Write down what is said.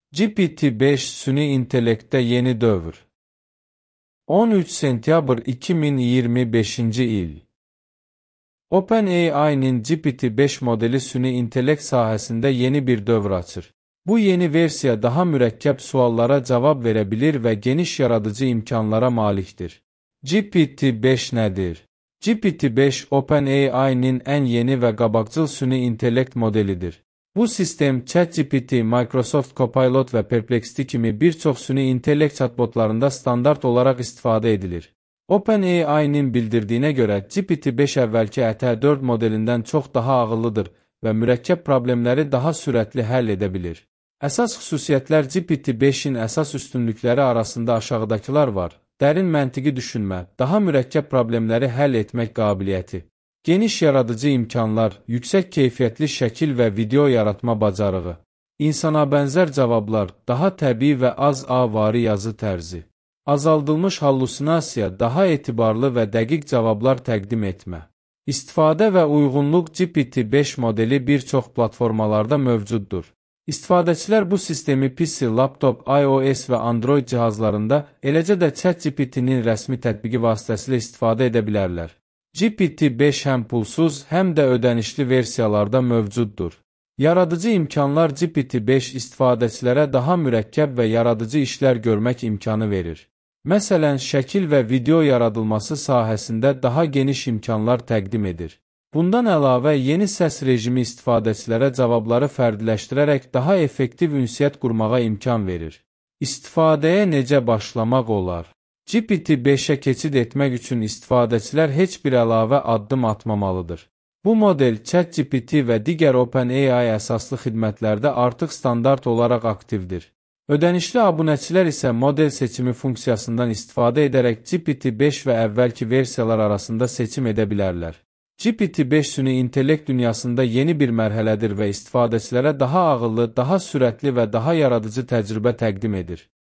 GPT-5 süni intellektdə yeni dövr. 13 sentyabr 2025-ci il. OpenAI-nin GPT-5 modeli süni intellekt sahəsində yeni bir dövr açır. Bu yeni versiya daha mürəkkəb suallara cavab verə bilir və geniş yaradıcı imkanlara malikdir. GPT-5 nədir? GPT-5 OpenAI-nin ən yeni və qabaqcıl süni intellekt modelidir. Bu sistem ChatGPT, Microsoft Copilot və Perplexity kimi bir çox süni intellekt chatbotlarında standart olaraq istifadə edilir. OpenAI-nin bildirdiyinə görə GPT-5 əvvəlki ET4 modelindən çox daha ağıllıdır və mürəkkəb problemləri daha sürətli həll edə bilir. Əsas xüsusiyyətlər GPT-5-in əsas üstünlükləri arasında aşağıdakılar var. Dərin məntiqi düşünmə, daha mürəkkəb problemləri həll etmək qabiliyyəti. Geniş yaradıcı imkanlar, yüksək keyfiyyətli şəkil və video yaratma bacarığı. İnsana bənzər cavablar, daha təbii və az avari yazı tərzi. Azaldılmış hallusinasiya, daha etibarlı və dəqiq cavablar təqdim etmə. İstifadə və uyğunluq GPT-5 modeli bir çox platformalarda mövcuddur. İstifadəçilər bu sistemi PC, laptop, iOS və Android cihazlarında, eləcə də ChatGPT-nin rəsmi tətbiqi vasitəsilə istifadə edə bilərlər. GPT-5 həm pulsuz, həm də ödənişli versiyalarda mövcuddur. Yaradıcı imkanlar GPT-5 istifadəçilərə daha mürəkkəb və yaradıcı işlər görmək imkanı verir. Məsələn, şəkil və video yaradılması sahəsində daha geniş imkanlar təqdim edir. Bundan əlavə, yeni səs rejimi istifadəçilərə cavabları fərdiləşdirərək daha effektiv ünsiyyət qurmağa imkan verir. İstifadəyə necə başlamaq olar? GPT-5-ə keçid etmək üçün istifadəçilər heç bir əlavə addım atmamalıdır. Bu model ChatGPT və digər OpenAI əsaslı xidmətlərdə artıq standart olaraq aktivdir. Ödənişli abunəçilər isə model seçimi funksiyasından istifadə edərək GPT-5 və əvvəlki versiyalar arasında seçim edə bilərlər. GPT-5 süni intellekt dünyasında yeni bir mərhələdir və istifadəçilərə daha ağıllı, daha sürətli və daha yaradıcı təcrübə təqdim edir.